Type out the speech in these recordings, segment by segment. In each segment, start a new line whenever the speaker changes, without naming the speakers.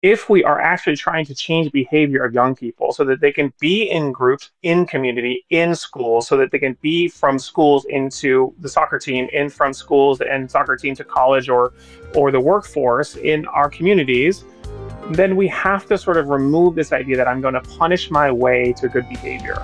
if we are actually trying to change behavior of young people so that they can be in groups, in community, in schools, so that they can be from schools into the soccer team, in from schools and soccer team to college or the workforce in our communities, then we have to sort of remove this idea that I'm going to punish my way to good behavior.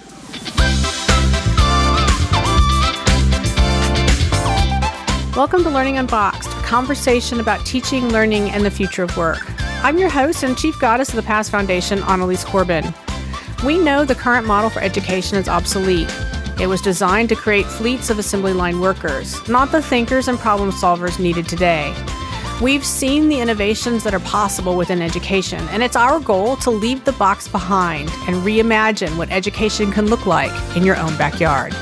Welcome to Learning Unboxed, a conversation about teaching, learning, and the future of work. I'm your host and chief goddess of the Past Foundation, Annalise Corbin. We know the current model for education is obsolete. It was designed to create fleets of assembly line workers, not the thinkers and problem solvers needed today. We've seen the innovations that are possible within education, and it's our goal to leave the box behind and reimagine what education can look like in your own backyard.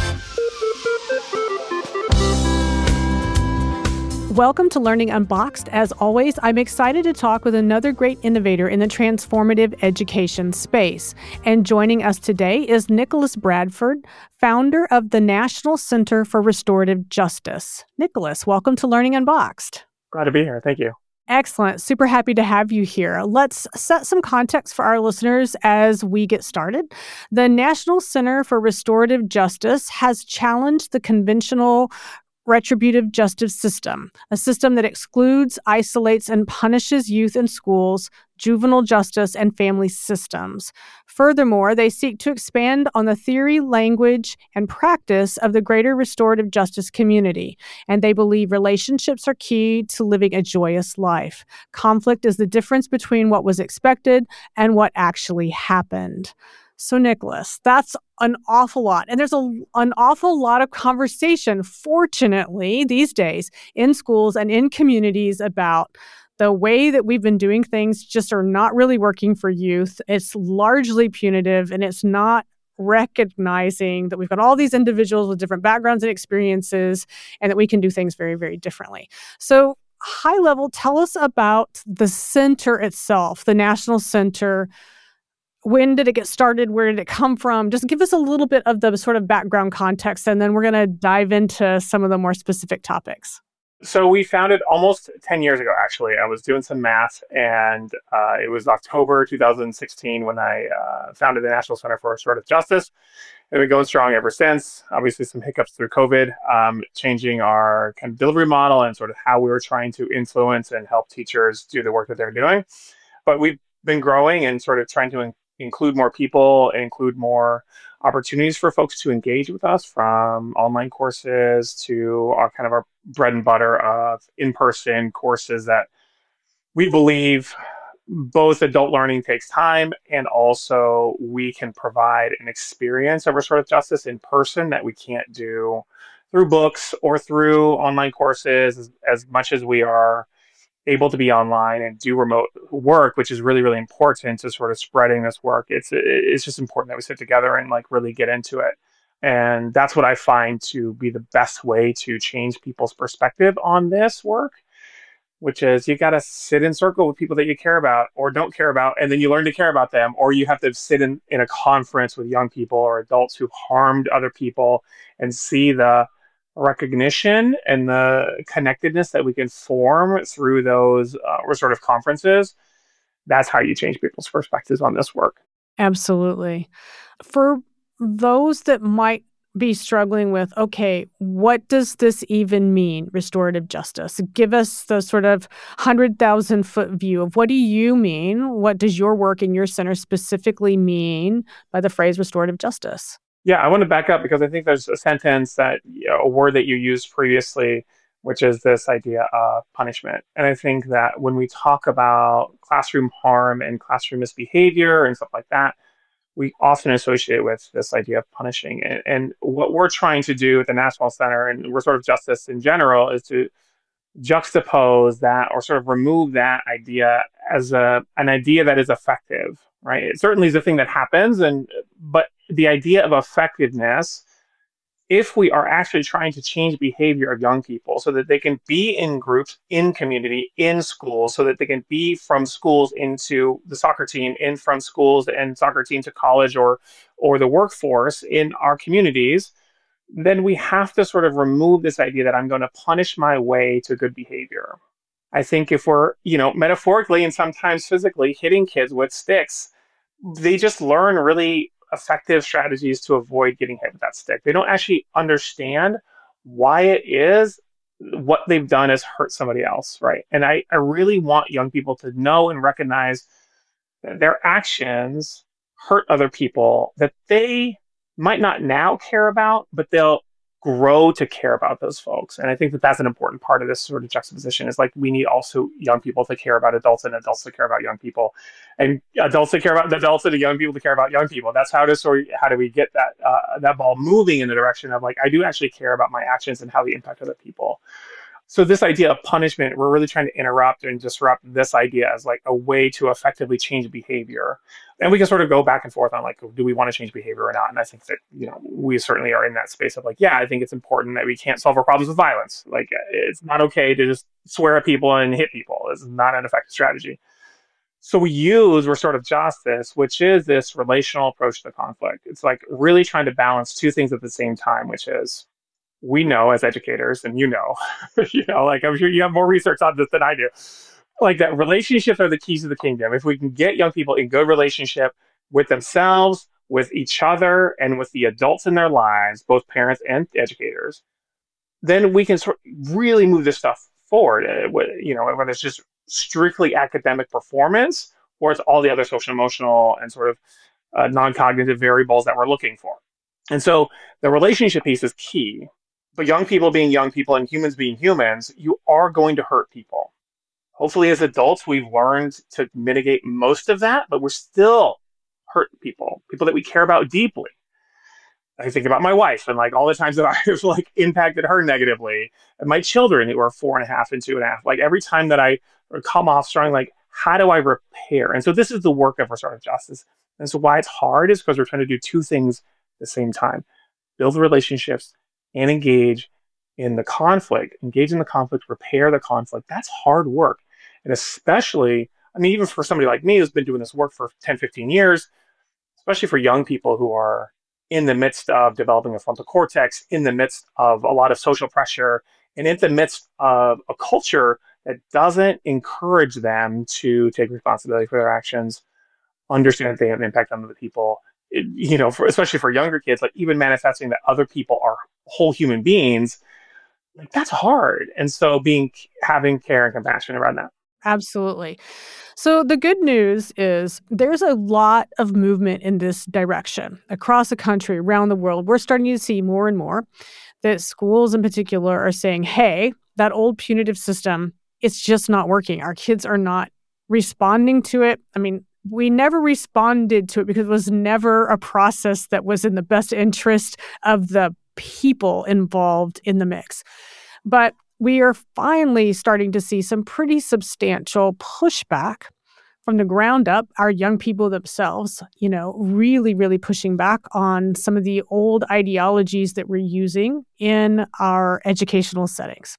Welcome to Learning Unboxed. As always, I'm excited to talk with another great innovator in the transformative education space. And joining us today is Nicholas Bradford, founder of the National Center for Restorative Justice. Nicholas, welcome to Learning Unboxed.
Glad to be here. Thank you.
Excellent. Super happy to have you here. Let's set some context for our listeners as we get started. The National Center for Restorative Justice has challenged the conventional retributive justice system, a system that excludes, isolates, and punishes youth in schools, juvenile justice, and family systems. Furthermore, they seek to expand on the theory, language, and practice of the greater restorative justice community, and they believe relationships are key to living a joyous life. Conflict is the difference between what was expected and what actually happened. So, Nicholas, that's an awful lot. And there's an awful lot of conversation, fortunately, these days in schools and in communities about the way that we've been doing things just are not really working for youth. It's largely punitive, and it's not recognizing that we've got all these individuals with different backgrounds and experiences, and that we can do things very, very differently. So, high level, tell us about the center itself, the National Center. When did it get started? Where did it come from? Just give us a little bit of the sort of background context, and then we're going to dive into some of the more specific topics.
So we founded almost 10 years ago, actually. I was doing some math, and it was October 2016 when I founded the National Center for Restorative Justice. And we've been going strong ever since. Obviously, some hiccups through COVID, changing our kind of delivery model and sort of how we were trying to influence and help teachers do the work that they're doing. But we've been growing and sort of trying to include more people, include more opportunities for folks to engage with us, from online courses to our bread and butter of in-person courses that we believe both adult learning takes time, and also we can provide an experience of restorative justice in person that we can't do through books or through online courses as much as we are able to be online and do remote work, which is really, really important to sort of spreading this work. It's just important that we sit together and really get into it. And that's what I find to be the best way to change people's perspective on this work, which is you got to sit in circle with people that you care about or don't care about, and then you learn to care about them, or you have to sit in a conference with young people or adults who've harmed other people and see the recognition and the connectedness that we can form through those restorative conferences. That's how you change people's perspectives on this work.
Absolutely. For those that might be struggling with, okay, what does this even mean, restorative justice? Give us the sort of 100,000-foot view of what do you mean? What does your work in your center specifically mean by the phrase restorative justice?
Yeah, I want to back up because I think there's a sentence a word that you used previously, which is this idea of punishment. And I think that when we talk about classroom harm and classroom misbehavior and stuff like that, we often associate with this idea of punishing. And what we're trying to do at the National Center and restorative justice in general is to juxtapose that, or sort of remove that idea as an idea that is effective, right? It certainly is a thing that happens, but the idea of effectiveness, if we are actually trying to change behavior of young people so that they can be in groups, in community, in schools, so that they can be from schools into the soccer team, in from schools and soccer team to college or the workforce in our communities, then we have to sort of remove this idea that I'm going to punish my way to good behavior. I think if we're, metaphorically and sometimes physically hitting kids with sticks, they just learn really effective strategies to avoid getting hit with that stick. They don't actually understand why it is what they've done has hurt somebody else, right? And I really want young people to know and recognize that their actions hurt other people that they might not now care about, but they'll grow to care about those folks. And I think that that's an important part of this sort of juxtaposition is like we need also young people to care about adults and adults to care about young people and adults to care about adults and young people to care about young people. That's how do we get that ball moving in the direction of like, I do actually care about my actions and how they impact other people. So this idea of punishment, we're really trying to interrupt and disrupt this idea as like a way to effectively change behavior. And we can sort of go back and forth on like, do we want to change behavior or not? And I think that, we certainly are in that space of like, yeah, I think it's important that we can't solve our problems with violence. Like it's not okay to just swear at people and hit people. It's not an effective strategy. So we use restorative justice, which is this relational approach to conflict. It's like really trying to balance two things at the same time, which is we know as educators, and like I'm sure you have more research on this than I do, like that relationships are the keys to the kingdom. If we can get young people in good relationship with themselves, with each other, and with the adults in their lives, both parents and educators, then we can really move this stuff forward. Whether it's just strictly academic performance or it's all the other social emotional and sort of non-cognitive variables that we're looking for. And so the relationship piece is key. But young people being young people and humans being humans, you are going to hurt people. Hopefully, as adults, we've learned to mitigate most of that, but we're still hurt people that we care about deeply. I think about my wife and like all the times that I've like impacted her negatively, and my children who are 4.5 and 2.5. Like every time that I come off strong, like how do I repair? And so this is the work of restorative justice. And so why it's hard is because we're trying to do two things at the same time: build relationships and engage in the conflict, repair the conflict. That's hard work. And especially, even for somebody like me who's been doing this work for 10, 15 years, especially for young people who are in the midst of developing a frontal cortex, in the midst of a lot of social pressure, and in the midst of a culture that doesn't encourage them to take responsibility for their actions, understand that they have an impact on other people. Especially for younger kids, like even manifesting that other people are whole human beings, like that's hard. And so having care and compassion around that.
Absolutely. So the good news is there's a lot of movement in this direction across the country, around the world. We're starting to see more and more that schools in particular are saying, hey, that old punitive system, it's just not working. Our kids are not responding to it. We never responded to it because it was never a process that was in the best interest of the people involved in the mix. But we are finally starting to see some pretty substantial pushback from the ground up, our young people themselves, really, really pushing back on some of the old ideologies that we're using in our educational settings.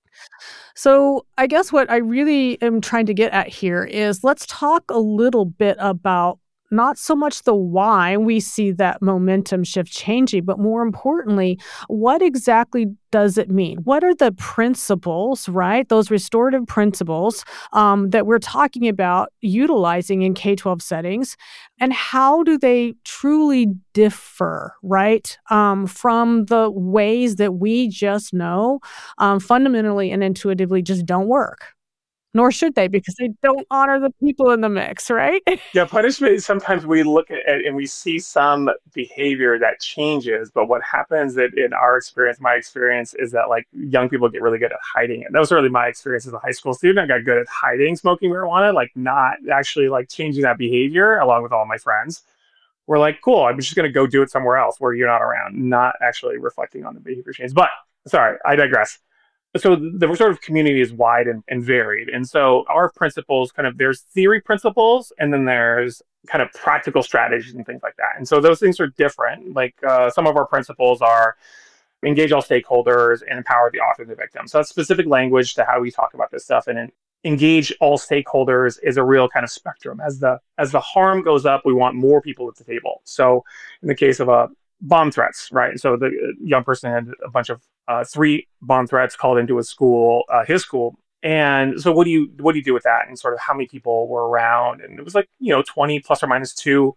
So I guess what I really am trying to get at here is let's talk a little bit about not so much the why we see that momentum shift changing, but more importantly, what exactly does it mean? What are the principles, right? Those restorative principles that we're talking about utilizing in K-12 settings, and how do they truly differ, right, from the ways that we just know fundamentally and intuitively just don't work? Nor should they, because they don't honor the people in the mix, right?
Yeah, punishment, sometimes we look at it and we see some behavior that changes, but what happens that in my experience, is that like young people get really good at hiding it. That was really my experience as a high school student. I got good at hiding smoking marijuana, like not actually like changing that behavior along with all my friends. We're like, cool, I'm just going to go do it somewhere else where you're not around, not actually reflecting on the behavior change. But sorry, I digress. So the restorative community is wide and varied. And so our principles there's theory principles, and then there's kind of practical strategies and things like that. And so those things are different. Like some of our principles are engage all stakeholders and empower the author and the victim. So that's specific language to how we talk about this stuff. And engage all stakeholders is a real kind of spectrum. As the harm goes up, we want more people at the table. So in the case of bomb threats, right? So the young person had a bunch of 3 bomb threats called into his school, And so what do you do with that? And sort of how many people were around? And it was like, 20 plus or minus two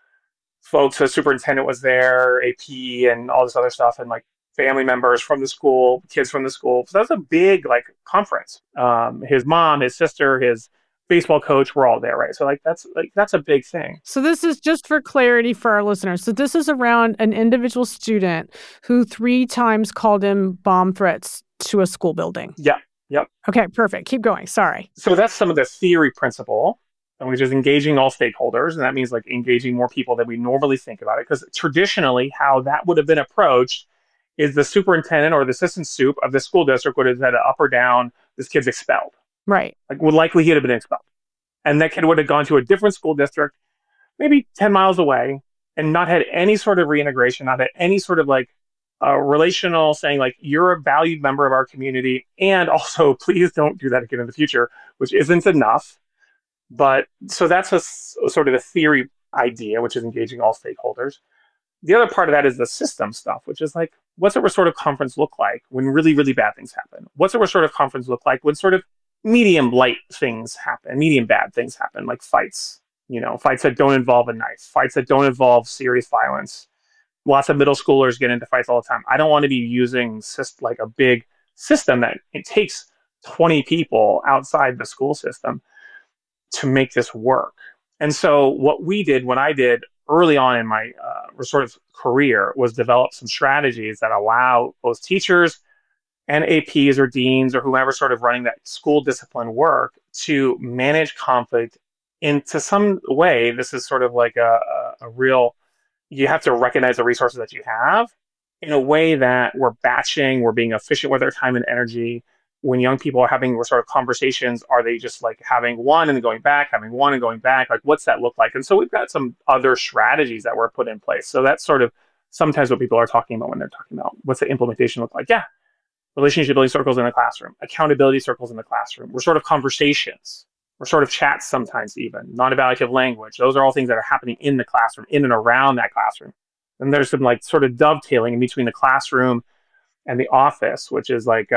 folks. The superintendent was there, AP and all this other stuff, and like family members from the school, kids from the school. So that was a big like conference. His mom, his sister, his baseball coach were all there, right? So that's a big thing.
So this is just for clarity for our listeners. So this is around an individual student who 3 times called in bomb threats to a school building.
Yeah. Yep.
Okay, perfect. Keep going. Sorry.
So that's some of the theory principle, which is engaging all stakeholders. And that means like engaging more people than we normally think about it. Because traditionally, how that would have been approached is the superintendent or the assistant sup of the school district would have said up or down, this kid's expelled.
Right.
Like would likely he'd have been expelled. And that kid would have gone to a different school district, maybe 10 miles away, and not had any sort of reintegration, not had any sort of like relational saying like, you're a valued member of our community. And also, please don't do that again in the future, which isn't enough. But so that's a sort of the theory idea, which is engaging all stakeholders. The other part of that is the system stuff, which is like, what's a restorative conference look like when really, really bad things happen? What's a restorative conference look like when sort of medium light things happen, medium bad things happen, like fights, fights that don't involve a knife, fights that don't involve serious violence. Lots of middle schoolers get into fights all the time. I don't want to be using like a big system that it takes 20 people outside the school system to make this work. And so what we did, when I did early on in my restorative career, was develop some strategies that allow both teachers and APs or deans or whomever sort of running that school discipline work to manage conflict into some way. This is sort of like a real, you have to recognize the resources that you have in a way that we're batching, we're being efficient with our time and energy. When young people are having sort of conversations, are they just like having one and then going back, having one and going back? Like, what's that look like? And so we've got some other strategies that were put in place. So that's sort of sometimes what people are talking about when they're talking about what's the implementation look like. Yeah. Relationship building circles in the classroom, accountability circles in the classroom, restorative conversations, restorative chats sometimes even, non-evaluative language. Those are all things that are happening in the classroom, in and around that classroom. And there's some like sort of dovetailing in between the classroom and the office, which is like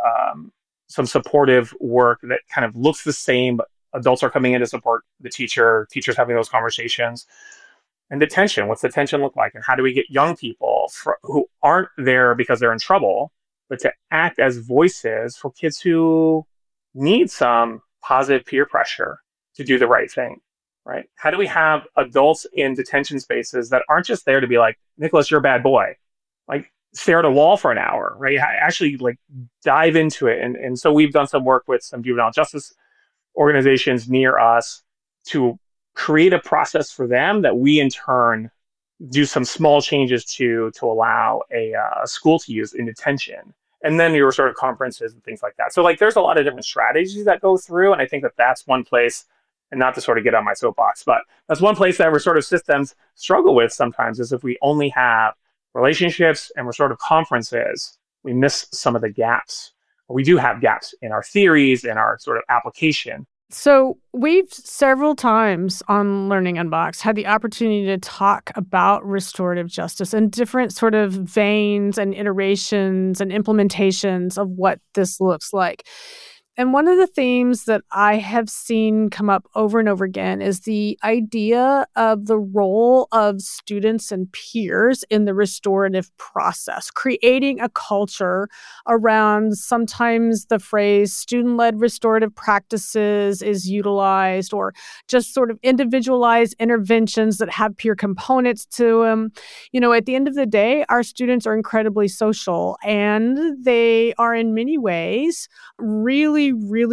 some supportive work that kind of looks the same, but adults are coming in to support the teachers having those conversations. And detention, what's the tension look like? And how do we get young people who aren't there because they're in trouble, but to act as voices for kids who need some positive peer pressure to do the right thing, right? How do we have adults in detention spaces that aren't just there to be like, Nicholas, you're a bad boy. Like, stare at a wall for an hour, right? Actually like dive into it. And so we've done some work with some juvenile justice organizations near us to create a process for them that we in turn do some small changes to allow a school to use in detention. And then your sort of conferences and things like that. So like there's a lot of different strategies that go through. And I think that that's one place, and not to sort of get on my soapbox, but that's one place that restorative systems struggle with sometimes, is if we only have relationships and restorative conferences, we miss some of the gaps. We do have gaps in our theories and our sort of application.
So we've several times on Learning Unboxed had the opportunity to talk about restorative justice and different sort of veins and iterations and implementations of what this looks like. And one of the themes that I have seen come up over and over again is the idea of the role of students and peers in the restorative process, creating a culture around sometimes the phrase student-led restorative practices is utilized, or just sort of individualized interventions that have peer components to them. At the end of the day, our students are incredibly social, and they are in many ways really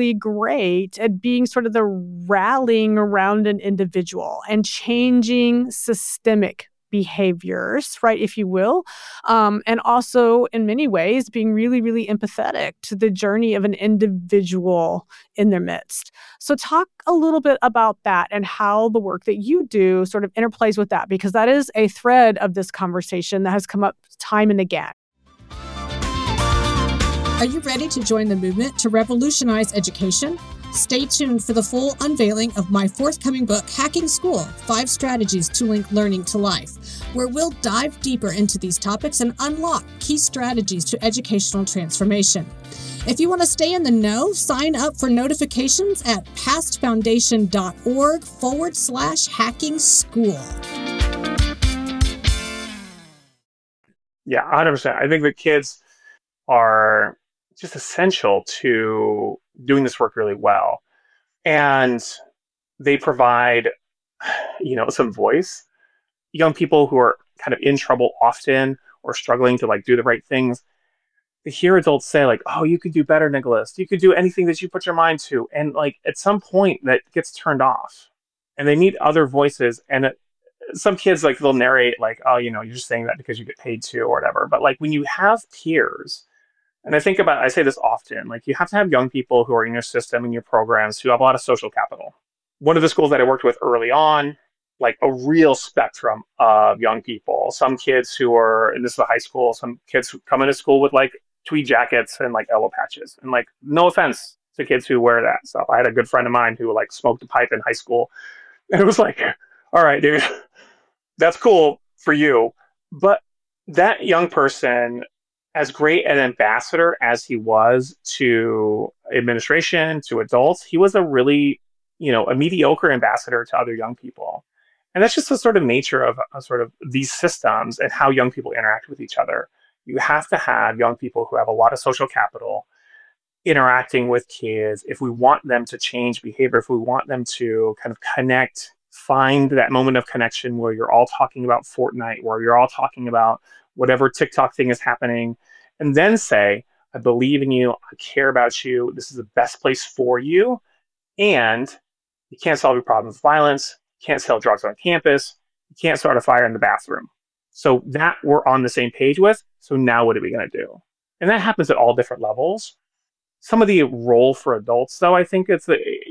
great at being sort of the rallying around an individual and changing systemic behaviors, right, if you will, and also in many ways being really empathetic to the journey of an individual in their midst. So talk a little bit about that and how the work that you do sort of interplays with that, because that is a thread of this conversation that has come up time and again.
Are you ready to join the movement to revolutionize education? Stay tuned for the full unveiling of my forthcoming book, Hacking School: 5 Strategies to Link Learning to Life, where we'll dive deeper into these topics and unlock key strategies to educational transformation. If you want to stay in the know, sign up for notifications at pastfoundation.org/hacking school.
Yeah, 100%. I think the kids are just essential to doing this work really well. And they provide, some voice. Young people who are kind of in trouble often or struggling to do the right things, they hear adults say oh, you could do better, Nicholas. You could do anything that you put your mind to. And at some point that gets turned off and they need other voices. And some kids they'll narrate oh, you're just saying that because you get paid to or whatever. But when you have peers, and I say this often, you have to have young people who are in your system, in your programs, who have a lot of social capital. One of the schools that I worked with early on, a real spectrum of young people. Some kids who are, and this is a high school, some kids who come into school with tweed jackets and elbow patches. And no offense to kids who wear that stuff. I had a good friend of mine who smoked a pipe in high school. And it was all right, dude, that's cool for you. But that young person, as great an ambassador as he was to administration, to adults, he was a really, a mediocre ambassador to other young people. And that's just the sort of nature of sort of these systems and how young people interact with each other. You have to have young people who have a lot of social capital interacting with kids if we want them to change behavior, if we want them to kind of connect, find that moment of connection where you're all talking about Fortnite, where you're all talking about whatever TikTok thing is happening, and then say, I believe in you, I care about you, this is the best place for you, and you can't solve your problems with violence, you can't sell drugs on campus, you can't start a fire in the bathroom. So that we're on the same page with, so now what are we going to do? And that happens at all different levels. Some of the role for adults, though, I think it's, we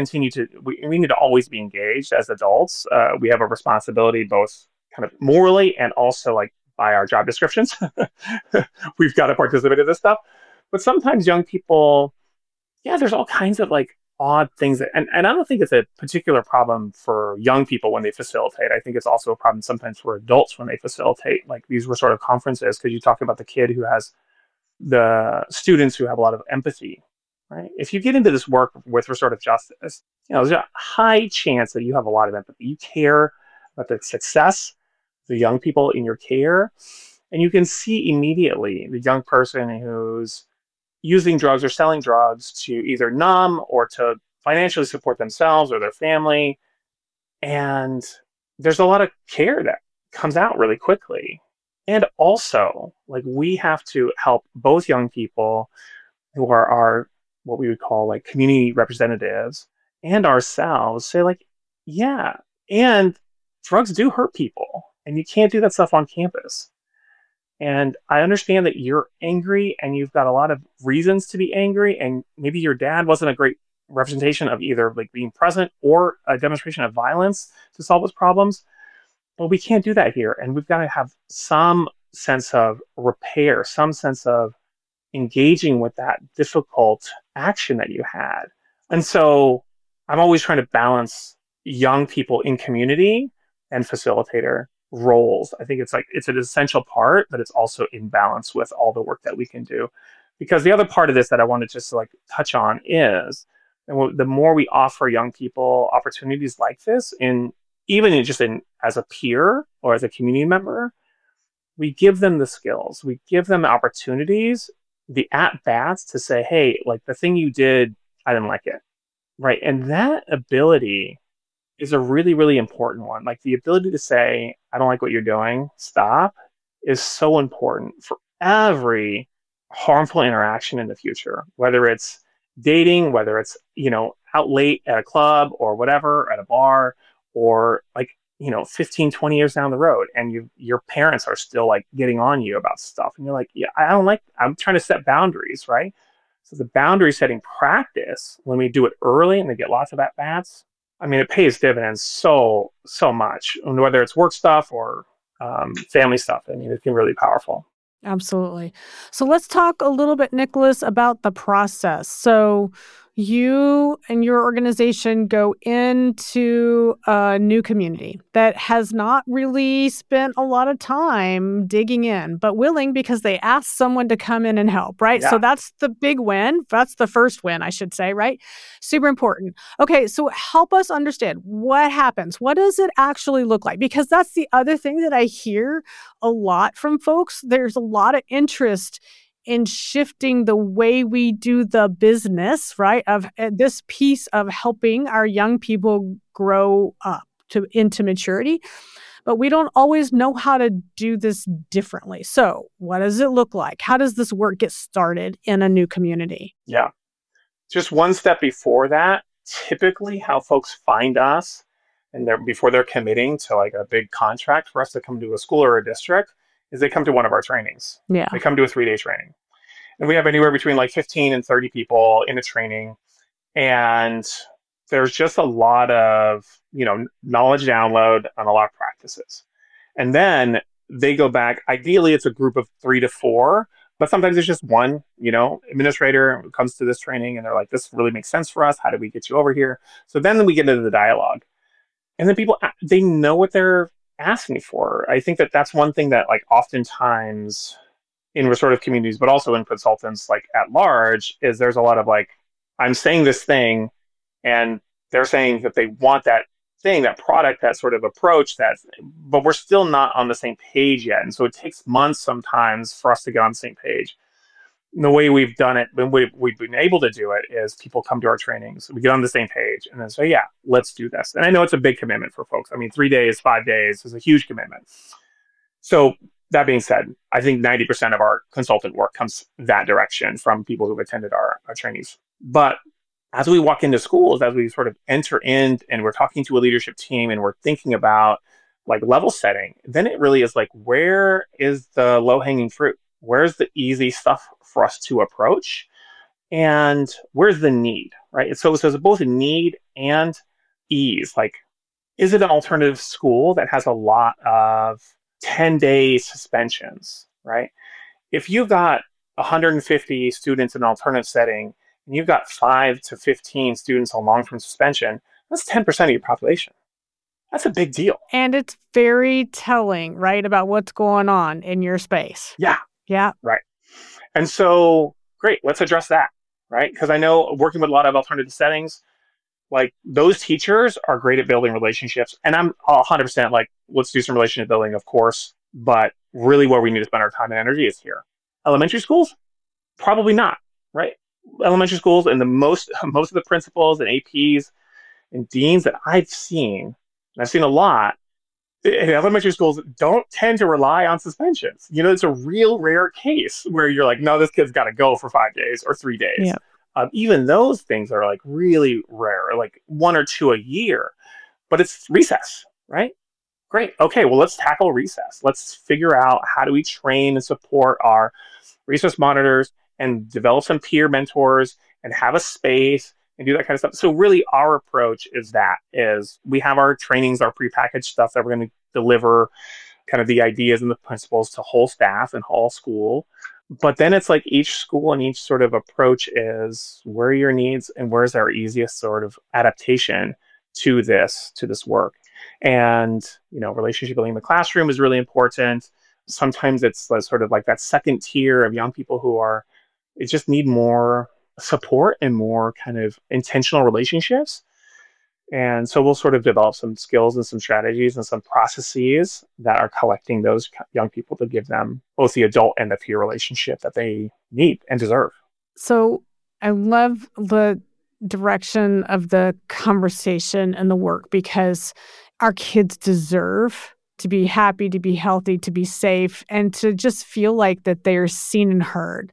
need to always be engaged as adults. We have a responsibility both kind of morally and also by our job descriptions. We've got to participate in this stuff. But sometimes young people, there's all kinds of odd things and I don't think it's a particular problem for young people when they facilitate. I think it's also a problem sometimes for adults when they facilitate. These were sort of conferences because you talk about the kid who has the students who have a lot of empathy, right? If you get into this work with restorative justice, there's a high chance that you have a lot of empathy. You care about the success of the young people in your care, and you can see immediately the young person who's using drugs or selling drugs to either numb or to financially support themselves or their family. And there's a lot of care that comes out really quickly. And also, we have to help both young people who are our, what we would call community representatives, and ourselves say yeah, and drugs do hurt people and you can't do that stuff on campus. And I understand that you're angry and you've got a lot of reasons to be angry. And maybe your dad wasn't a great representation of either being present or a demonstration of violence to solve those problems. But we can't do that here. And we've got to have some sense of repair, some sense of engaging with that difficult action that you had. And so I'm always trying to balance young people in community and facilitator roles. I think it's an essential part, but it's also in balance with all the work that we can do. Because the other part of this that I wanted just to touch on is, the more we offer young people opportunities like this, as a peer or as a community member, we give them the skills, we give them opportunities, the at-bats to say, hey, the thing you did, I didn't like it, right? And that ability is a really, really important one. The ability to say, I don't like what you're doing, stop, is so important for every harmful interaction in the future, whether it's dating, whether it's, out late at a club or whatever, at a bar, or 15, 20 years down the road, and your parents are still getting on you about stuff. And you're yeah, I'm trying to set boundaries, right? So the boundary setting practice, when we do it early and they get lots of at-bats, it pays dividends so much, and whether it's work stuff or family stuff. It can be really powerful.
Absolutely. So let's talk a little bit, Nicholas, about the process. So you and your organization go into a new community that has not really spent a lot of time digging in, but willing because they asked someone to come in and help, right? So
Yeah.
that's the big win. That's the first win, I should say, right? Super important. Okay, so help us understand what happens. What does it actually look like? Because that's the other thing that I hear a lot from folks. There's a lot of interest in shifting the way we do the business, right? Of this piece of helping our young people grow up into maturity, but we don't always know how to do this differently. So, what does it look like? How does this work get started in a new community?
Yeah. Just one step before that, typically how folks find us and before they're committing to like a big contract for us to come to a school or a district is they come to one of our trainings.
Yeah.
They come to a 3-day training. And we have anywhere between like 15 and 30 people in a training. And there's just a lot of, knowledge download and a lot of practices. And then they go back. Ideally, it's a group of 3 to 4, but sometimes it's just one, administrator who comes to this training and they're like, this really makes sense for us. How do we get you over here? So then we get into the dialogue. And then people, they know what they're asking for. I think that that's one thing that like oftentimes in restorative communities, but also in consultants like at large, is there's a lot of like, I'm saying this thing and they're saying that they want that thing, that product, that sort of approach, but we're still not on the same page yet. And so it takes months sometimes for us to get on the same page. And the way we've done it, when we've been able to do it, is people come to our trainings, we get on the same page and then say, yeah, let's do this. And I know it's a big commitment for folks. I mean, 3 days, 5 days is a huge commitment. So that being said, I think 90% of our consultant work comes that direction from people who've attended our trainings. But as we walk into schools, as we sort of enter in and we're talking to a leadership team and we're thinking about like level setting, then it really is like, where is the low-hanging fruit? Where's the easy stuff for us to approach? And where's the need, right? So it's both a need and ease. Like, is it an alternative school that has a lot of 10-day suspensions, right? If you've got 150 students in an alternative setting and you've got 5 to 15 students on long-term suspension, that's 10% of your population. That's a big deal.
And it's very telling, right, about what's going on in your space.
Yeah.
Yeah.
Right. And so, great, let's address that, right? Because I know working with a lot of alternative settings, like those teachers are great at building relationships. And I'm 100% like, let's do some relationship building, of course. But really where we need to spend our time and energy is here. Elementary schools? Probably not, right? Elementary schools and most of the principals and APs and deans that I've seen, and I've seen a lot, in elementary schools don't tend to rely on suspensions. It's a real rare case where you're like, no, this kid's got to go for 5 days or 3 days.
Yeah.
Even those things are like really rare, like 1 or 2 a year, but it's recess, right? Great. Okay, well, let's tackle recess. Let's figure out how do we train and support our recess monitors and develop some peer mentors and have a space and do that kind of stuff. So really our approach is we have our trainings, our prepackaged stuff that we're going to deliver, kind of the ideas and the principles to whole staff and whole school. But then it's like each school and each sort of approach is where are your needs and where's our easiest sort of adaptation to this work. And, relationship building in the classroom is really important. Sometimes it's sort of like that second tier of young people they just need more support and more kind of intentional relationships. And so we'll sort of develop some skills and some strategies and some processes that are collecting those young people to give them both the adult and the peer relationship that they need and deserve.
So I love the direction of the conversation and the work because our kids deserve to be happy, to be healthy, to be safe, and to just feel like that they're seen and heard.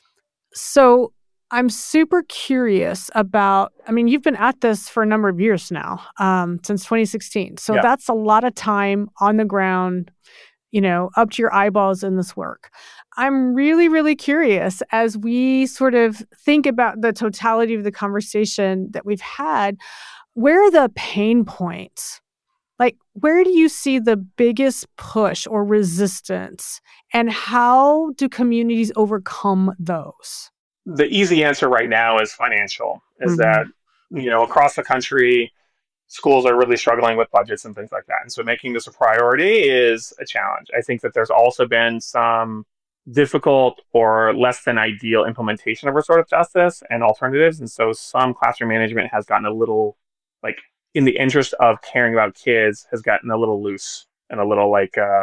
So I'm super curious about, you've been at this for a number of years now, since 2016. So That's a lot of time on the ground, up to your eyeballs in this work. I'm really, really curious as we sort of think about the totality of the conversation that we've had, where are the pain points? Like, where do you see the biggest push or resistance? And how do communities overcome those?
The easy answer right now is financial, is that, across the country, schools are really struggling with budgets and things like that. And so making this a priority is a challenge. I think that there's also been some difficult or less than ideal implementation of restorative justice and alternatives. And so some classroom management has gotten a little, like, in the interest of caring about kids, has gotten a little loose and a little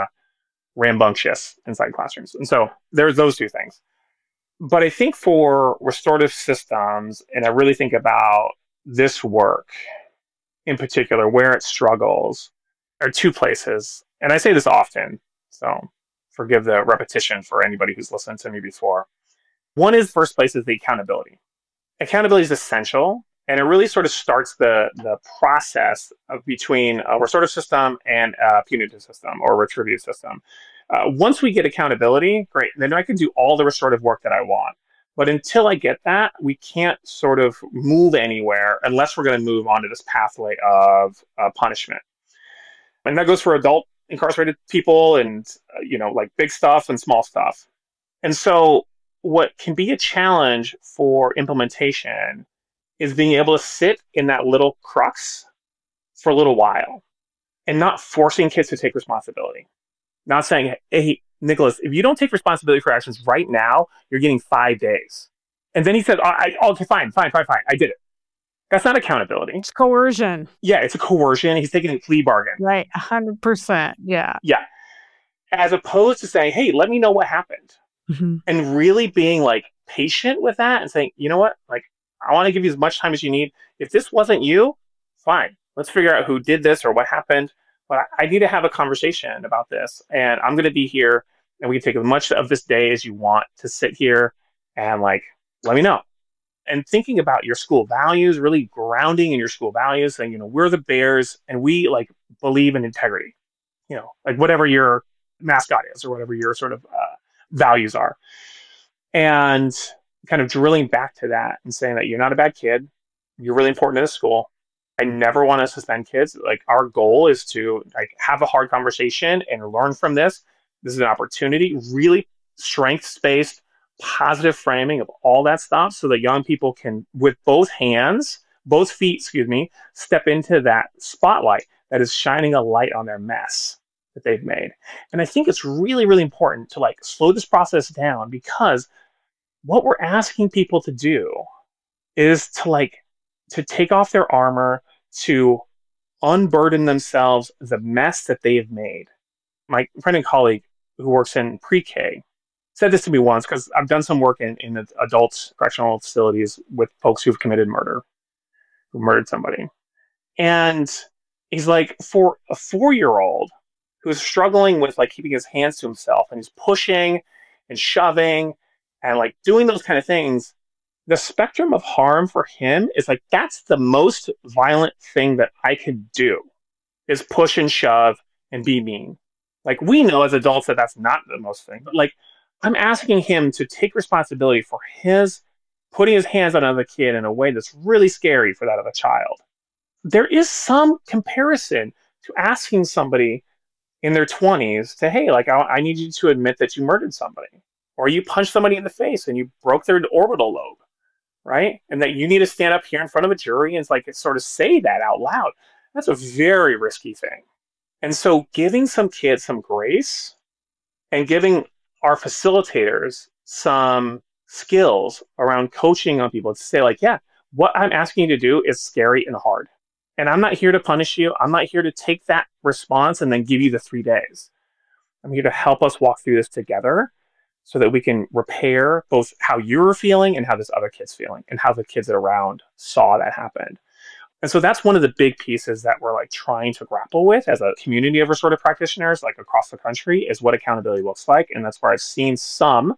rambunctious inside classrooms. And so there's those two things. But I think for restorative systems, and I really think about this work in particular, where it struggles are two places. And I say this often, so forgive the repetition for anybody who's listened to me before. One is, first place is the accountability. Accountability is essential, and it really sort of starts the process of between a restorative system and a punitive system or retributive system. Once we get accountability, great, then I can do all the restorative work that I want. But until I get that, we can't sort of move anywhere unless we're going to move onto this pathway of punishment. And that goes for adult incarcerated people and, like big stuff and small stuff. And so what can be a challenge for implementation is being able to sit in that little crux for a little while and not forcing kids to take responsibility. Not saying, hey, Nicholas, if you don't take responsibility for actions right now, you're getting 5 days. And then he said, okay, fine. I did it. That's not accountability.
It's coercion.
Yeah, it's a coercion. He's taking a plea bargain.
Right, 100%. Yeah.
Yeah. As opposed to saying, hey, let me know what happened.
Mm-hmm.
And really being patient with that and saying, you know what? I want to give you as much time as you need. If this wasn't you, fine. Let's figure out who did this or what happened. But I need to have a conversation about this. And I'm going to be here, and we can take as much of this day as you want to sit here and let me know. And thinking about your school values, really grounding in your school values, saying, we're the Bears and we believe in integrity, whatever your mascot is or whatever your sort of values are. And kind of drilling back to that and saying that you're not a bad kid. You're really important to the school. I never want to suspend kids. Our goal is to have a hard conversation and learn from this. This is an opportunity, really strengths-based, positive framing of all that stuff so that young people can, with both feet, step into that spotlight that is shining a light on their mess that they've made. And I think it's really, really important to slow this process down, because what we're asking people to do is to take off their armor, to unburden themselves the mess that they have made. My friend and colleague who works in pre-K said this to me once, because I've done some work in adult correctional facilities with folks who've committed murder, who murdered somebody. And he's for a 4-year-old who's struggling with keeping his hands to himself, and he's pushing and shoving and doing those kind of things, the spectrum of harm for him is that's the most violent thing that I could do, is push and shove and be mean. We know as adults that that's not the most thing, but I'm asking him to take responsibility for putting his hands on another kid in a way that's really scary for that of a child. There is some comparison to asking somebody in their 20s to, hey, I need you to admit that you murdered somebody, or you punched somebody in the face and you broke their orbital lobe, right? And that you need to stand up here in front of a jury and sort of say that out loud. That's a very risky thing. And so giving some kids some grace and giving our facilitators some skills around coaching on people to say yeah, what I'm asking you to do is scary and hard. And I'm not here to punish you. I'm not here to take that response and then give you the 3 days. I'm here to help us walk through this together so that we can repair both how you're feeling and how this other kid's feeling and how the kids around saw that happen. And so that's one of the big pieces that we're trying to grapple with as a community of restorative practitioners across the country, is what accountability looks like. And that's where I've seen some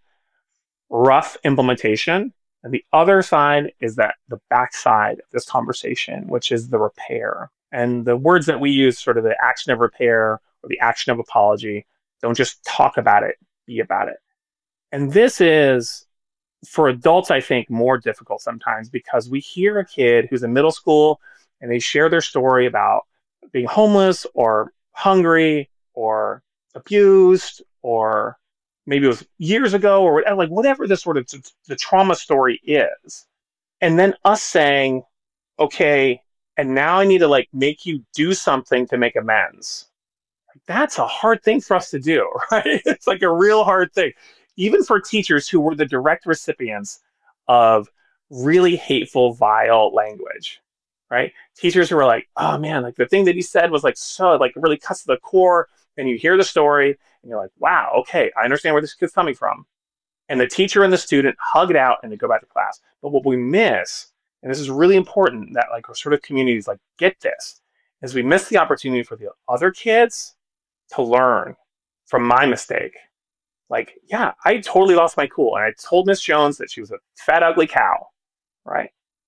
rough implementation. And the other side is that the backside of this conversation, which is the repair. And the words that we use, sort of the action of repair or the action of apology, don't just talk about it, be about it. And this is, for adults, I think, more difficult sometimes, because we hear a kid who's in middle school and they share their story about being homeless or hungry or abused or maybe it was years ago or whatever, like whatever the sort of the trauma story is. And then us saying, okay, and now I need to like make you do something to make amends. That's a hard thing for us to do, right? It's like a real hard thing, even for teachers who were the direct recipients of really hateful, vile language, right? Teachers who were like, oh man, like the thing that he said was like so like really cuts to the core. And you hear the story and you're like, wow, okay, I understand where this kid's coming from. And the teacher and the student hug it out and they go back to class. But what we miss, and this is really important that like sort of communities like get this, is we miss the opportunity for the other kids to learn from my mistake. Like, yeah, I totally lost my cool. And I told Miss Jones that she was a fat, ugly cow, right?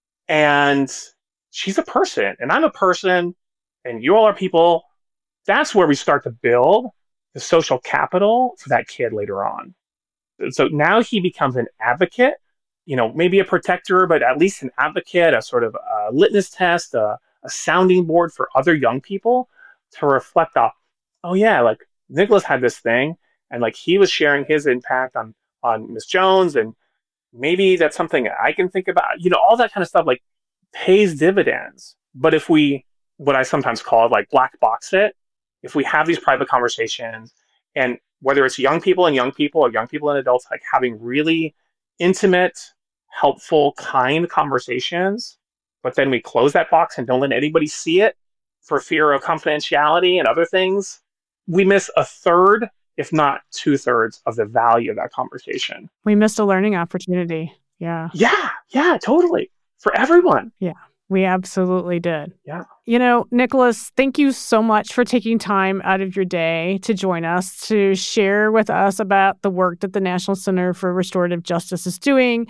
And she's a person, and I'm a person, and you all are people. That's where we start to build the social capital for that kid later on. So now he becomes an advocate, maybe a protector, but at least an advocate, a sort of a litmus test, a sounding board for other young people to reflect off, oh yeah, like Nicholas had this thing and like he was sharing his impact on Miss Jones, and maybe that's something I can think about, all that kind of stuff like pays dividends. But if we, what I sometimes call like black box it, if we have these private conversations, and whether it's young people and young people or young people and adults, like having really intimate, helpful, kind conversations, but then we close that box and don't let anybody see it for fear of confidentiality and other things, we miss a third, if not 2/3 of the value of that conversation.
We missed a learning opportunity. Yeah.
Yeah, totally. For everyone.
Yeah. We absolutely did.
Yeah.
Nicholas, thank you so much for taking time out of your day to join us, to share with us about the work that the National Center for Restorative Justice is doing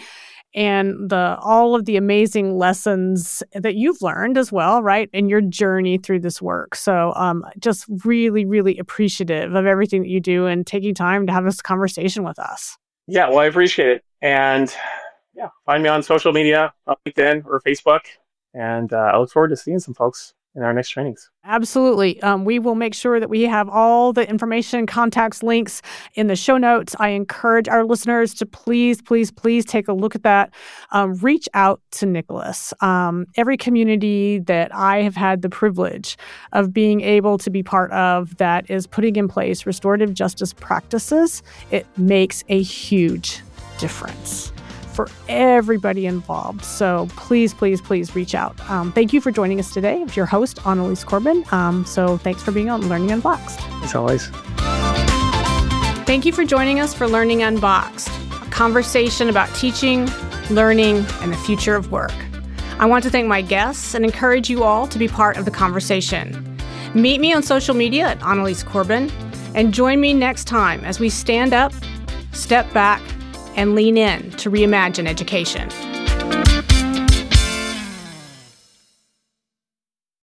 and all of the amazing lessons that you've learned as well, right, in your journey through this work. So just really, really appreciative of everything that you do and taking time to have this conversation with us.
Yeah, well, I appreciate it. And yeah, find me on social media, on LinkedIn or Facebook. And I look forward to seeing some folks in our next trainings.
Absolutely. We will make sure that we have all the information, contacts, links in the show notes. I encourage our listeners to please, please, please take a look at that. Reach out to Nicholas. Every community that I have had the privilege of being able to be part of that is putting in place restorative justice practices, it makes a huge difference for everybody involved. So please, please, please reach out. Thank you for joining us today. I'm your host, Annalise Corbin. So thanks for being on Learning Unboxed.
As always.
Thank you for joining us for Learning Unboxed, a conversation about teaching, learning, and the future of work. I want to thank my guests and encourage you all to be part of the conversation. Meet me on social media at Annalise Corbin, and join me next time as we stand up, step back, and lean in to reimagine education.